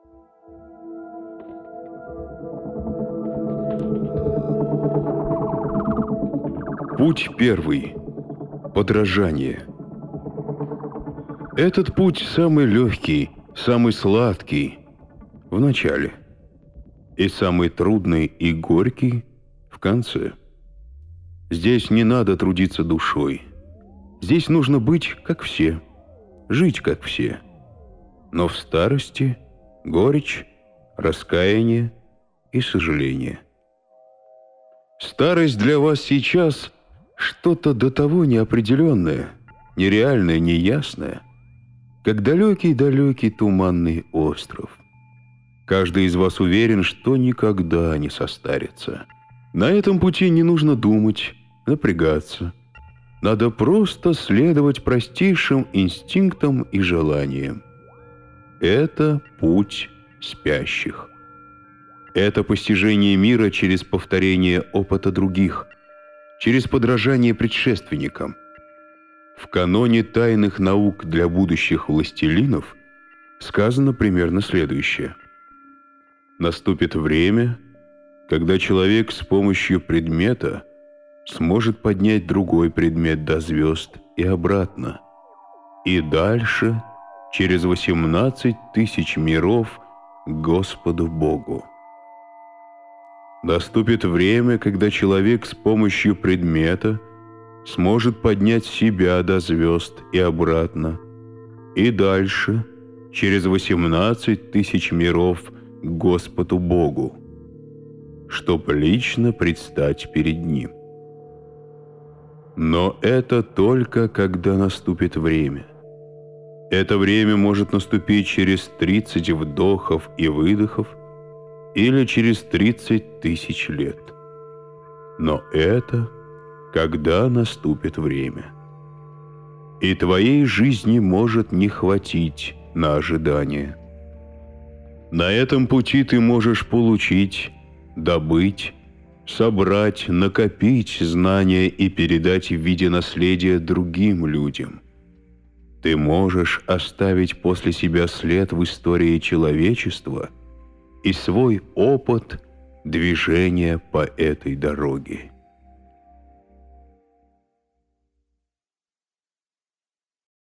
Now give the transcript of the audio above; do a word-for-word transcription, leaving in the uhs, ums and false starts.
Путь первый. Подражание. Этот путь самый легкий, самый сладкий в начале, и самый трудный и горький в конце. Здесь не надо трудиться душой. Здесь нужно быть, как все, жить, как все. Но в старости горечь, раскаяние и сожаление. Старость для вас сейчас что-то до того неопределенное, нереальное, неясное, как далекий-далекий туманный остров. Каждый из вас уверен, что никогда не состарится. На этом пути не нужно думать, напрягаться. Надо просто следовать простейшим инстинктам и желаниям. Это путь спящих. Это постижение мира через повторение опыта других, через подражание предшественникам. В каноне тайных наук для будущих властелинов сказано примерно следующее. Наступит время, когда человек с помощью предмета сможет поднять другой предмет до звезд и обратно, и дальше через восемнадцать тысяч миров к Господу Богу. Наступит время, когда человек с помощью предмета сможет поднять себя до звезд и обратно, и дальше через восемнадцать тысяч миров к Господу Богу, чтобы лично предстать перед Ним. Но это только когда наступит время. Это время может наступить через тридцать вдохов и выдохов или через тридцать тысяч лет. Но это когда наступит время. И твоей жизни может не хватить на ожидание. На этом пути ты можешь получить, добыть, собрать, накопить знания и передать в виде наследия другим людям. Ты можешь оставить после себя след в истории человечества и свой опыт движения по этой дороге.